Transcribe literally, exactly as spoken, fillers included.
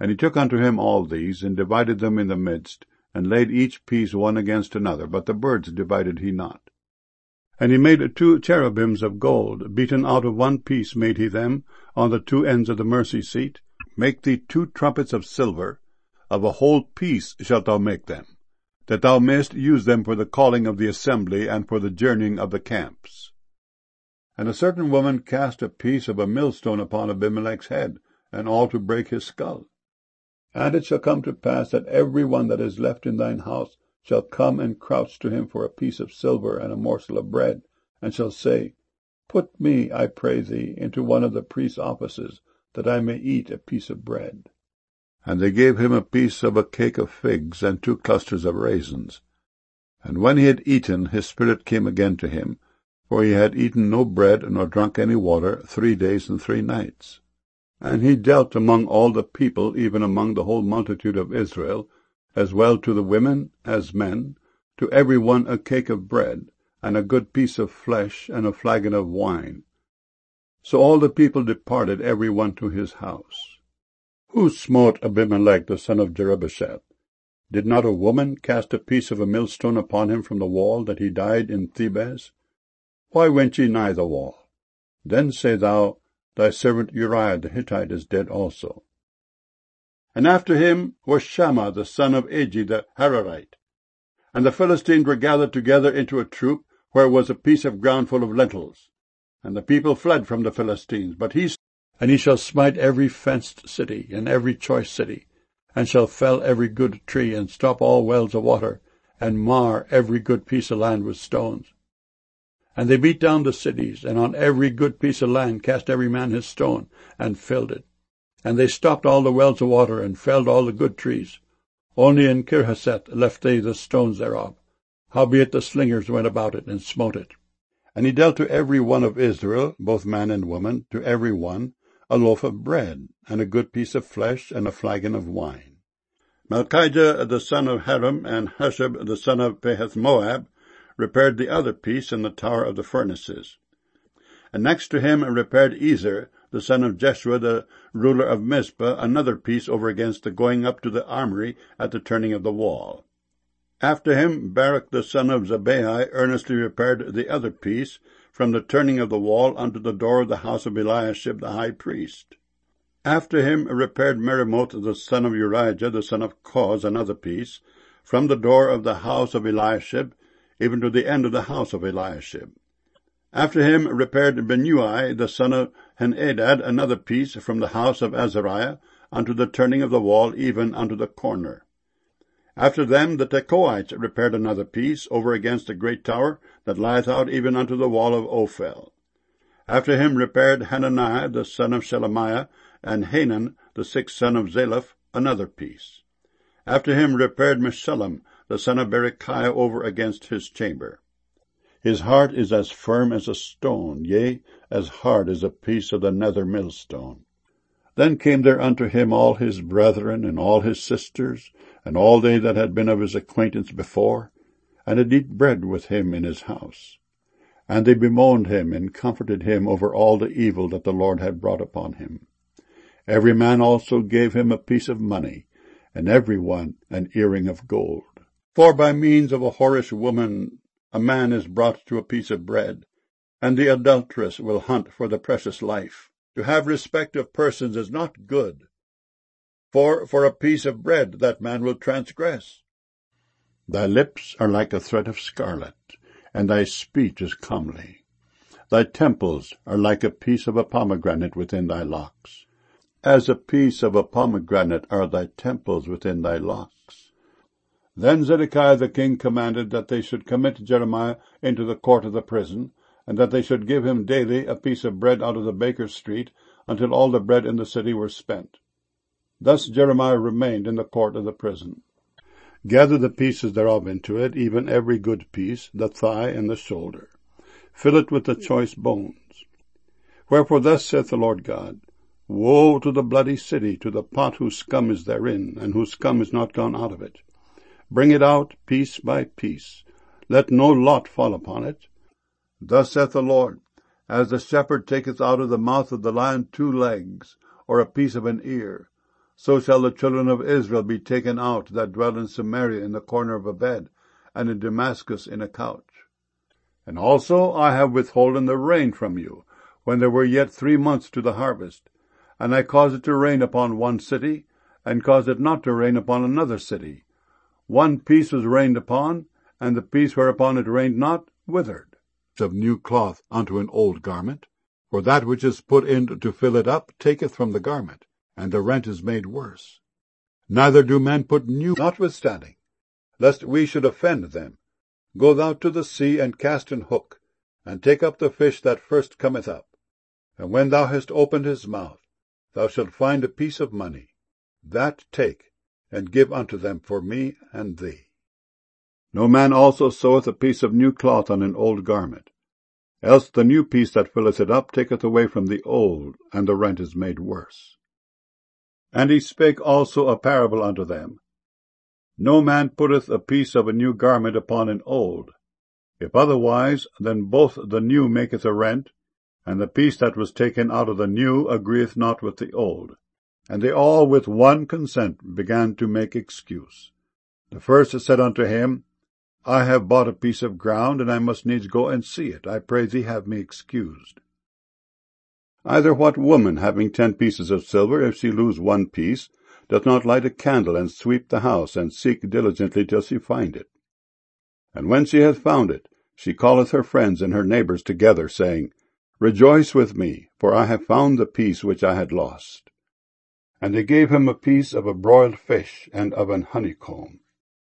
And he took unto him all these, and divided them in the midst, and laid each piece one against another, but the birds divided he not. And he made two cherubims of gold, beaten out of one piece made he them, on the two ends of the mercy seat. Make thee two trumpets of silver, of a whole piece shalt thou make them, that thou mayest use them for the calling of the assembly, and for the journeying of the camps. And a certain woman cast a piece of a millstone upon Abimelech's head, and all to break his skull. And it shall come to pass that every one that is left in thine house shall come and crouch to him for a piece of silver and a morsel of bread, and shall say, Put me, I pray thee, into one of the priest's offices, that I may eat a piece of bread. And they gave him a piece of a cake of figs, and two clusters of raisins. And when he had eaten, his spirit came again to him, for he had eaten no bread, nor drunk any water, three days and three nights. And he dealt among all the people, even among the whole multitude of Israel, as well to the women as men, to every one a cake of bread, and a good piece of flesh, and a flagon of wine. So all the people departed, every one to his house. Who smote Abimelech the son of Jerubbesheth? Did not a woman cast a piece of a millstone upon him from the wall, that he died in Thebez? Why went ye nigh the wall? Then say thou, Thy servant Uriah the Hittite is dead also. And after him was Shammah the son of Agi the Hararite. And the Philistines were gathered together into a troop, where was a piece of ground full of lentils. And the people fled from the Philistines. But he, and he shall smite every fenced city, and every choice city, and shall fell every good tree, and stop all wells of water, and mar every good piece of land with stones. And they beat down the cities, and on every good piece of land cast every man his stone, and filled it. And they stopped all the wells of water, and felled all the good trees. Only in Kirhaseth left they the stones thereof. Howbeit the slingers went about it, and smote it. And he dealt to every one of Israel, both man and woman, to every one, a loaf of bread, and a good piece of flesh, and a flagon of wine. Malchijah the son of Haram, and Hushab the son of Pahath-Moab, repaired the other piece in the tower of the furnaces. And next to him repaired Ezer, the son of Jeshua, the ruler of Mizpah, another piece over against the going up to the armory at the turning of the wall. After him Barak the son of Zabbai earnestly repaired the other piece, from the turning of the wall unto the door of the house of Eliashib the high priest. After him repaired Meremoth the son of Urijah, the son of Koz, another piece, from the door of the house of Eliashib, even to the end of the house of Eliashib. After him repaired Benui the son of Henadad another piece, from the house of Azariah unto the turning of the wall, even unto the corner. After them the Tekoites repaired another piece, over against the great tower that lieth out even unto the wall of Ophel. After him repaired Hananiah the son of Shelemiah, and Hanan the sixth son of Zalaph, another piece. After him repaired Meshullam the son of Berechiah, over against his chamber. His heart is as firm as a stone, yea, as hard as a piece of the nether millstone. Then came there unto him all his brethren, and all his sisters, and all they that had been of his acquaintance before, and did eat bread with him in his house. And they bemoaned him, and comforted him over all the evil that the Lord had brought upon him. Every man also gave him a piece of money, and every one an earring of gold. For by means of a whorish woman a man is brought to a piece of bread, and the adulteress will hunt for the precious life. To have respect of persons is not good, for for a piece of bread that man will transgress. Thy lips are like a thread of scarlet, and thy speech is comely. Thy temples are like a piece of a pomegranate within thy locks. As a piece of a pomegranate are thy temples within thy locks. Then Zedekiah the king commanded that they should commit Jeremiah into the court of the prison, and that they should give him daily a piece of bread out of the baker's street, until all the bread in the city were spent. Thus Jeremiah remained in the court of the prison. Gather the pieces thereof into it, even every good piece, the thigh and the shoulder. Fill it with the choice bones. Wherefore thus saith the Lord God, Woe to the bloody city, to the pot whose scum is therein, and whose scum is not gone out of it. Bring it out piece by piece. Let no lot fall upon it. Thus saith the Lord, As the shepherd taketh out of the mouth of the lion two legs, or a piece of an ear, so shall the children of Israel be taken out that dwell in Samaria in the corner of a bed, and in Damascus in a couch. And also I have withholden the rain from you, when there were yet three months to the harvest. And I caused it to rain upon one city, and caused it not to rain upon another city. One piece was rained upon, and the piece whereupon it rained not withered. Of new cloth unto an old garment, for that which is put in to fill it up taketh from the garment, and the rent is made worse. Neither do men put new, notwithstanding, lest we should offend them. Go thou to the sea, and cast an hook, and take up the fish that first cometh up. And when thou hast opened his mouth, thou shalt find a piece of money. That take, and give unto them for me and thee. No man also seweth a piece of new cloth on an old garment, else the new piece that filleth it up taketh away from the old, and the rent is made worse. And he spake also a parable unto them. No man putteth a piece of a new garment upon an old. If otherwise, then both the new maketh a rent, and the piece that was taken out of the new agreeth not with the old. And they all with one consent began to make excuse. The first said unto him, I have bought a piece of ground, and I must needs go and see it. I pray thee have me excused. Either what woman, having ten pieces of silver, if she lose one piece, doth not light a candle, and sweep the house, and seek diligently till she find it? And when she hath found it, she calleth her friends and her neighbours together, saying, Rejoice with me, for I have found the piece which I had lost. And they gave him a piece of a broiled fish, and of an honeycomb.